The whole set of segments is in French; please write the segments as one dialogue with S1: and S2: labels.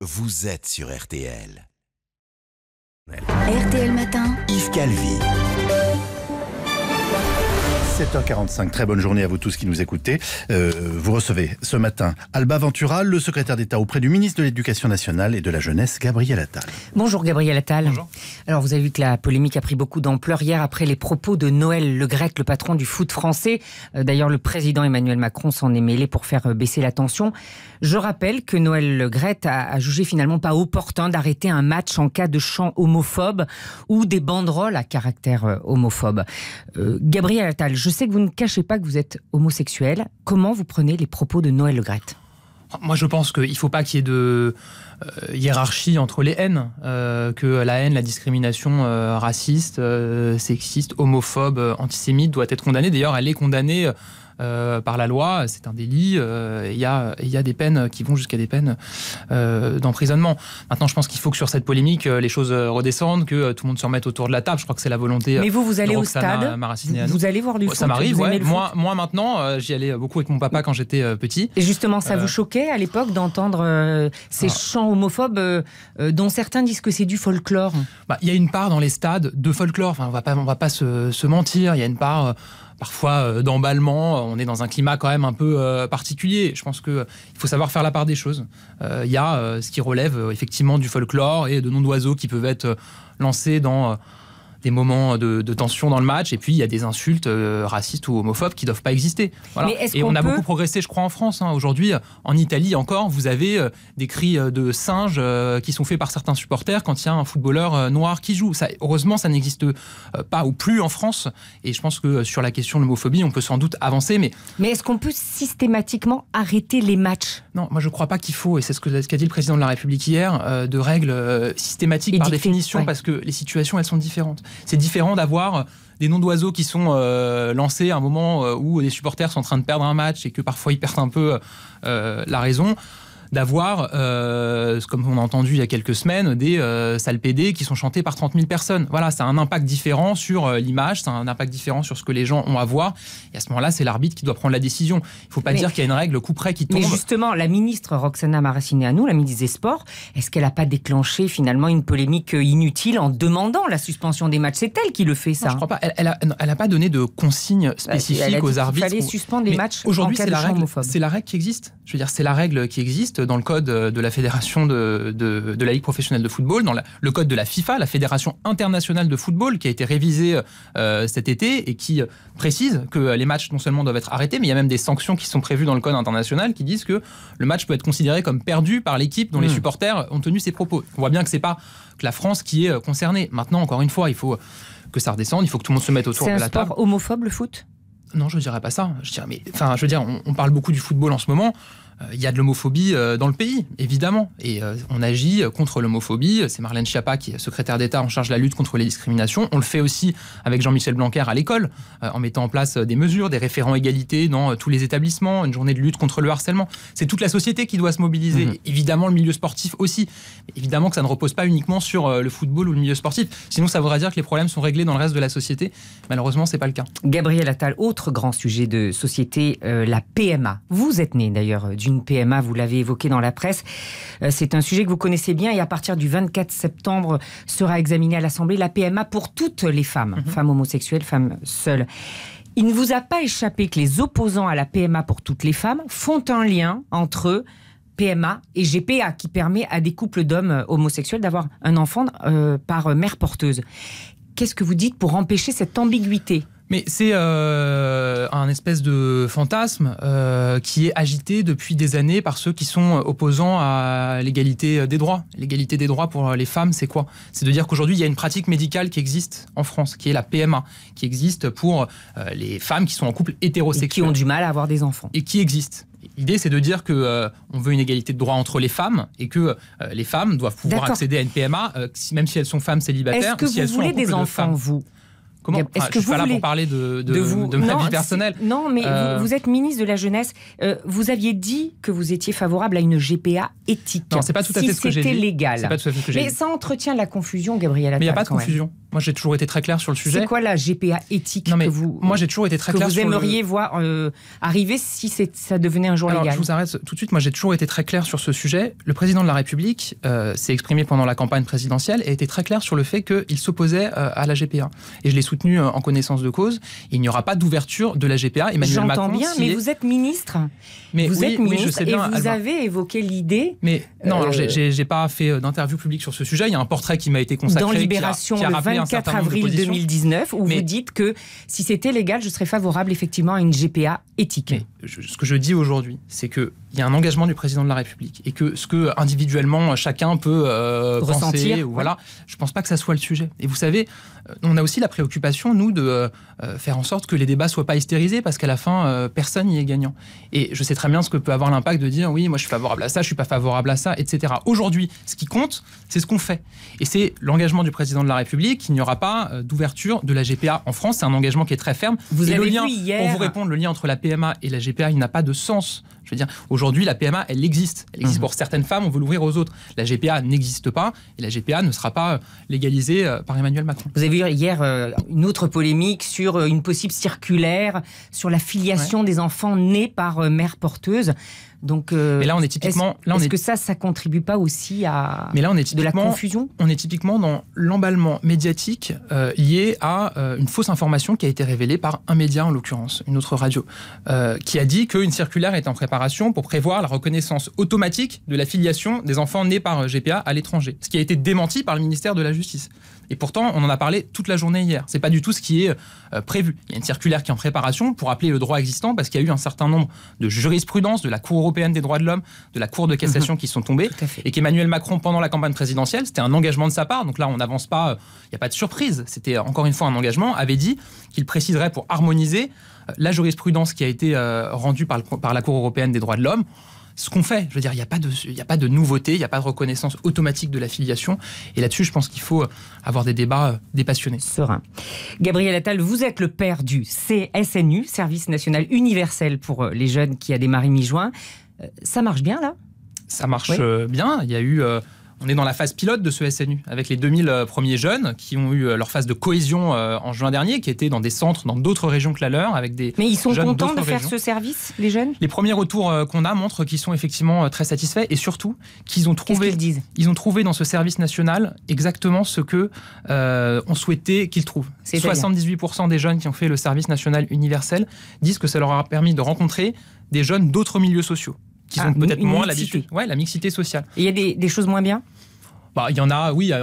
S1: Vous êtes sur RTL.
S2: RTL Matin,
S1: Yves Calvi.
S3: 7h45, très bonne journée à vous tous qui nous écoutez. Vous recevez ce matin Alba Ventura, le secrétaire d'État auprès du ministre de l'Éducation nationale et de la Jeunesse, Gabriel Attal.
S4: Bonjour Gabriel Attal.
S5: Bonjour.
S4: Alors vous avez vu que la polémique a pris beaucoup d'ampleur hier après les propos de Noël Le Graët, le patron du foot français. D'ailleurs le président Emmanuel Macron s'en est mêlé pour faire baisser la tension. Je rappelle que Noël Le Graët a jugé finalement pas opportun d'arrêter un match en cas de chants homophobes ou des banderoles à caractère homophobe. Gabriel Attal, je sais que vous ne cachez pas que vous êtes homosexuel. Comment vous prenez les propos de Noël Le Graët ?
S5: Moi, je pense qu'il ne faut pas qu'il y ait de hiérarchie entre les haines, que la haine, la discrimination raciste, sexiste, homophobe, antisémite doit être condamnée. D'ailleurs, elle est condamnée par la loi, c'est un délit. Il y a des peines qui vont jusqu'à des peines d'emprisonnement. Maintenant, je pense qu'il faut que sur cette polémique, les choses redescendent, que tout le monde se remette autour de la table. Je crois que c'est la volonté.
S4: Mais vous allez au stade, vous allez voir du foot.
S5: Ça m'arrive, ouais.
S4: Moi,
S5: Moi, maintenant, j'y allais beaucoup avec mon papa quand j'étais petit.
S4: Et justement, ça vous choquait à l'époque d'entendre ces chants homophobes dont certains disent que c'est du folklore ?
S5: Il y a une part dans les stades de folklore. Enfin, on va pas se mentir. Il y a une part parfois d'emballement. On est dans un climat quand même un peu particulier. Je pense qu'il faut savoir faire la part des choses. Il y a ce qui relève effectivement du folklore et de noms d'oiseaux qui peuvent être lancés dans des moments de tension dans le match, et puis il y a des insultes racistes ou homophobes qui ne doivent pas exister. Voilà. Et on a beaucoup progressé, je crois, en France. Aujourd'hui, en Italie encore, vous avez des cris de singes qui sont faits par certains supporters quand il y a un footballeur noir qui joue. Heureusement, ça n'existe pas ou plus en France, et je pense que sur la question de l'homophobie, on peut sans doute avancer. Mais
S4: est-ce qu'on peut systématiquement arrêter les matchs ?
S5: Non, moi je ne crois pas qu'il faut, et c'est ce qu'a dit le président de la République hier, de règles systématiques par définition, ouais. Parce que les situations, elles sont différentes. C'est différent d'avoir des noms d'oiseaux qui sont lancés à un moment où les supporters sont en train de perdre un match et que parfois ils perdent un peu la raison, d'avoir, comme on a entendu il y a quelques semaines, des salpédés qui sont chantés par 30 000 personnes. Voilà, ça a un impact différent sur l'image, ça a un impact différent sur ce que les gens ont à voir. Et à ce moment-là, c'est l'arbitre qui doit prendre la décision. Il ne faut pas dire qu'il y a une règle coup près qui tombe.
S4: Mais justement, la ministre Roxana Maracineanu, la ministre des Sports, est-ce qu'elle n'a pas déclenché finalement une polémique inutile en demandant la suspension des matchs ? C'est elle qui le fait, ça.
S5: Non, je ne crois pas. Elle n'a pas donné de consignes spécifiques aux arbitres.
S4: Il fallait suspendre les matchs
S5: aujourd'hui,
S4: en cas de chant homophobe.
S5: C'est la règle qui existe. Je veux dire, c'est la règle qui existe dans le code de la Fédération de la Ligue professionnelle de football, dans le code de la FIFA, la Fédération internationale de football, qui a été révisée cet été et qui précise que les matchs non seulement doivent être arrêtés, mais il y a même des sanctions qui sont prévues dans le code international qui disent que le match peut être considéré comme perdu par l'équipe dont les supporters ont tenu ces propos. On voit bien que c'est pas que la France qui est concernée. Maintenant, encore une fois, il faut que ça redescende, il faut que tout le monde se mette autour de la table.
S4: C'est un sport homophobe, le foot ?
S5: Non, je ne dirais pas ça. On parle beaucoup du football en ce moment. Il y a de l'homophobie dans le pays, évidemment. Et on agit contre l'homophobie. C'est Marlène Schiappa qui est secrétaire d'État en charge de la lutte contre les discriminations. On le fait aussi avec Jean-Michel Blanquer à l'école, en mettant en place des mesures, des référents égalité dans tous les établissements, une journée de lutte contre le harcèlement. C'est toute la société qui doit se mobiliser. Évidemment, le milieu sportif aussi. Mais évidemment que ça ne repose pas uniquement sur le football ou le milieu sportif. Sinon, ça voudrait dire que les problèmes sont réglés dans le reste de la société. Malheureusement, ce n'est pas le cas.
S4: Gabriel Attal, autre grand sujet de société, la PMA. Vous êtes né d'ailleurs d'une PMA, vous l'avez évoqué dans la presse. C'est un sujet que vous connaissez bien et à partir du 24 septembre sera examiné à l'Assemblée la PMA pour toutes les femmes, femmes homosexuelles, femmes seules. Il ne vous a pas échappé que les opposants à la PMA pour toutes les femmes font un lien entre PMA et GPA qui permet à des couples d'hommes homosexuels d'avoir un enfant par mère porteuse. Qu'est-ce que vous dites pour empêcher cette ambiguïté ?
S5: Mais c'est un espèce de fantasme qui est agité depuis des années par ceux qui sont opposants à l'égalité des droits. L'égalité des droits pour les femmes, c'est quoi ? C'est de dire qu'aujourd'hui, il y a une pratique médicale qui existe en France, qui est la PMA, qui existe pour les femmes qui sont en couple hétérosexuel.
S4: Et qui ont du mal à avoir des enfants.
S5: Et qui existe. L'idée, c'est de dire qu'on veut une égalité de droits entre les femmes et que les femmes doivent pouvoir accéder à une PMA, même si elles sont femmes célibataires.
S4: Est-ce que vous voulez des enfants, vous ?
S5: Comment ?
S4: Est-ce que
S5: je suis pas là pour parler de ma vie personnelle.
S4: Non, mais vous êtes ministre de la Jeunesse. Vous aviez dit que vous étiez favorable à une GPA éthique.
S5: Non, c'est pas tout à fait ce que j'ai dit.
S4: C'était légal.
S5: C'est pas tout à fait ce que j'ai dit.
S4: Mais ça entretient la confusion, Gabriel Attal.
S5: Mais il n'y a pas de confusion. Moi, j'ai toujours été très clair sur le sujet.
S4: C'est quoi la GPA éthique
S5: moi, j'ai toujours été très clair
S4: que vous aimeriez voir arriver si ça devenait un jour légal?
S5: Je vous arrête tout de suite. Moi, j'ai toujours été très clair sur ce sujet. Le président de la République s'est exprimé pendant la campagne présidentielle et était très clair sur le fait qu'il s'opposait à la GPA. Et je l'ai soutenu en connaissance de cause. Il n'y aura pas d'ouverture de la GPA. Emmanuel Macron...
S4: J'entends bien, mais vous êtes ministre. Vous êtes ministre, je sais bien, et vous avez évoqué l'idée...
S5: Mais non, alors j'ai pas fait d'interview publique sur ce sujet. Il y a un portrait qui m'a été consacré.
S4: Dans Libération,
S5: qui a
S4: le
S5: rappelé
S4: 24 avril 2019, où vous dites que si c'était légal, je serais favorable effectivement à une GPA éthique.
S5: Ce que je dis aujourd'hui, c'est qu'il y a un engagement du président de la République et que ce que individuellement chacun peut
S4: ressentir,
S5: penser, voilà, je ne pense pas que ça soit le sujet. Et vous savez, on a aussi la préoccupation, nous, de faire en sorte que les débats ne soient pas hystérisés parce qu'à la fin, personne n'y est gagnant. Et je sais très bien ce que peut avoir l'impact de dire oui, moi je suis favorable à ça, je ne suis pas favorable à ça, etc. Aujourd'hui, ce qui compte, c'est ce qu'on fait. Et c'est l'engagement du président de la République qu'il n'y aura pas d'ouverture de la GPA en France. C'est un engagement qui est très ferme.
S4: Vous
S5: et
S4: avez
S5: le lien,
S4: vu hier...
S5: pour vous répondre, le lien entre la PMA et la GPA, il n'a pas de sens. Je veux dire, aujourd'hui, la PMA, elle existe. Elle existe pour certaines femmes, on veut l'ouvrir aux autres. La GPA n'existe pas et la GPA ne sera pas légalisée par Emmanuel Macron.
S4: Vous avez vu hier une autre polémique sur une possible circulaire sur la filiation des enfants nés par mère porteuse. Donc,
S5: et là, on est typiquement.
S4: Est-ce que ça contribue pas aussi à de la confusion?
S5: On est typiquement dans l'emballement médiatique lié à une fausse information qui a été révélée par un média, en l'occurrence, une autre radio, qui a dit qu'une circulaire est en préparation pour prévoir la reconnaissance automatique de la filiation des enfants nés par GPA à l'étranger. Ce qui a été démenti par le ministère de la Justice. Et pourtant, on en a parlé toute la journée hier. C'est pas du tout ce qui est prévu. Il y a une circulaire qui est en préparation pour appeler le droit existant parce qu'il y a eu un certain nombre de jurisprudences de la Cour européenne des droits de l'homme, de la Cour de cassation qui sont tombées. Et qu'Emmanuel Macron, pendant la campagne présidentielle, c'était un engagement de sa part. Donc là, on n'avance pas, il n'y a pas de surprise. C'était encore une fois un engagement, avait dit qu'il préciserait pour harmoniser la jurisprudence qui a été rendue par la Cour européenne des droits de l'homme. Ce qu'on fait, je veux dire, il n'y a pas de nouveauté, il n'y a pas de reconnaissance automatique de la filiation. Et là-dessus, je pense qu'il faut avoir des débats dépassionnés.
S4: Serein. Gabriel Attal, vous êtes le père du CSNU, Service National Universel pour les jeunes, qui a démarré mi-juin. Ça marche bien, là? Ça marche
S5: bien. Il y a eu... On est dans la phase pilote de ce SNU, avec les 2000 premiers jeunes qui ont eu leur phase de cohésion en juin dernier, qui étaient dans des centres dans d'autres régions que la leur, avec des
S4: Mais ils sont
S5: jeunes
S4: contents de faire
S5: régions.
S4: ce service, les jeunes?
S5: Les premiers retours qu'on a montrent qu'ils sont effectivement très satisfaits et surtout qu'ils ont trouvé,
S4: Qu'est-ce qu'ils disent?
S5: Ils ont trouvé dans ce service national exactement ce que on souhaitait qu'ils trouvent. 78% des jeunes qui ont fait le service national universel disent que ça leur a permis de rencontrer des jeunes d'autres milieux sociaux, qui ont peut-être moins l'habitude. Ouais, la mixité sociale.
S4: Et il y a des choses moins bien?
S5: Il y en a, oui,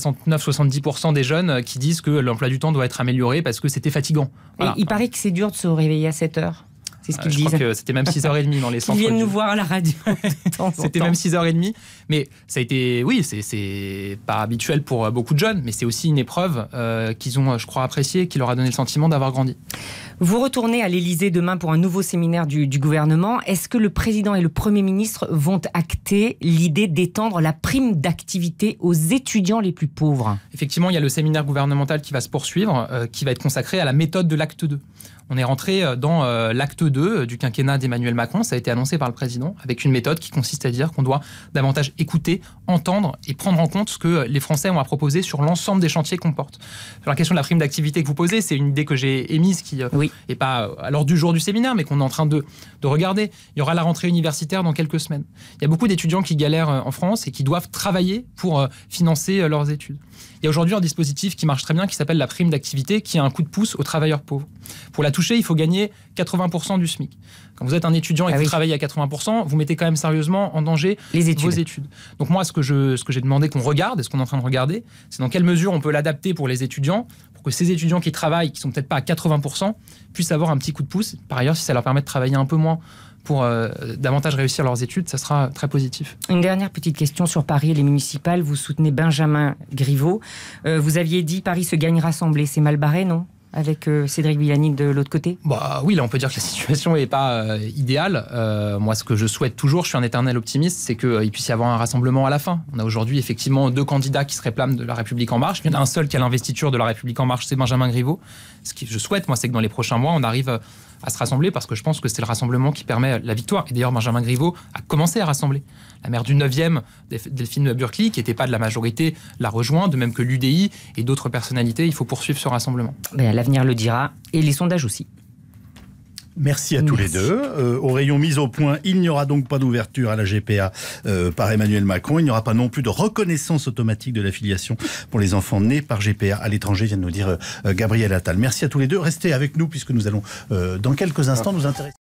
S5: 69-70% des jeunes qui disent que l'emploi du temps doit être amélioré parce que c'était fatigant. Voilà.
S4: Il paraît que c'est dur de se réveiller à 7 heures. C'est ce qu'ils disent.
S5: Je crois que c'était même 6h30 dans les centres.
S4: Ils viennent nous voir à la radio.
S5: C'était même 6h30. Mais ça a été, oui, c'est pas habituel pour beaucoup de jeunes, mais c'est aussi une épreuve qu'ils ont, je crois, appréciée, qui leur a donné le sentiment d'avoir grandi.
S4: Vous retournez à l'Élysée demain pour un nouveau séminaire du gouvernement. Est-ce que le président et le Premier ministre vont acter l'idée d'étendre la prime d'activité aux étudiants les plus pauvres?
S5: Effectivement, il y a le séminaire gouvernemental qui va se poursuivre, qui va être consacré à la méthode de l'acte 2. On est rentré dans l'acte 2 du quinquennat d'Emmanuel Macron, ça a été annoncé par le président, avec une méthode qui consiste à dire qu'on doit davantage écouter, entendre et prendre en compte ce que les Français ont à proposer sur l'ensemble des chantiers qu'on porte. Sur la question de la prime d'activité que vous posez, c'est une idée que j'ai émise qui n'est pas à l'ordre du jour du séminaire, mais qu'on est en train de regarder. Il y aura la rentrée universitaire dans quelques semaines. Il y a beaucoup d'étudiants qui galèrent en France et qui doivent travailler pour financer leurs études. Il y a aujourd'hui un dispositif qui marche très bien, qui s'appelle la prime d'activité, qui a un coup de pouce aux travailleurs pauvres. Pour la toucher, il faut gagner 80% du SMIC. Quand vous êtes un étudiant et que vous travaillez à 80%, vous mettez quand même sérieusement en danger vos études. Donc moi, ce que j'ai demandé qu'on regarde, et ce qu'on est en train de regarder, c'est dans quelle mesure on peut l'adapter pour les étudiants, pour que ces étudiants qui travaillent, qui sont peut-être pas à 80%, puissent avoir un petit coup de pouce. Par ailleurs, si ça leur permet de travailler un peu moins pour davantage réussir leurs études, ça sera très positif.
S4: Une dernière petite question sur Paris et les municipales. Vous soutenez Benjamin Griveaux. Vous aviez dit Paris se gagne rassemblé. C'est mal barré, non? Avec Cédric Villani de l'autre côté?
S5: Oui, là on peut dire que la situation n'est pas idéale. Moi, ce que je souhaite toujours, je suis un éternel optimiste, c'est qu'il puisse y avoir un rassemblement à la fin. On a aujourd'hui effectivement 2 candidats qui se réclament de La République En Marche. Il y en a un seul qui a l'investiture de La République En Marche, c'est Benjamin Griveaux. Ce que je souhaite, moi, c'est que dans les prochains mois, on arrive à se rassembler, parce que je pense que c'est le rassemblement qui permet la victoire. Et d'ailleurs, Benjamin Griveaux a commencé à rassembler. La maire du 9e, Delphine Burkli, qui n'était pas de la majorité, l'a rejoint, de même que l'UDI et d'autres personnalités. Il faut poursuivre ce rassemblement.
S4: Ben, l'avenir le dira, et les sondages aussi.
S3: Merci à tous les deux. Au rayon mise au point, il n'y aura donc pas d'ouverture à la GPA par Emmanuel Macron. Il n'y aura pas non plus de reconnaissance automatique de la filiation pour les enfants nés par GPA à l'étranger, vient de nous dire Gabriel Attal. Merci à tous les deux. Restez avec nous puisque nous allons dans quelques instants nous intéresser.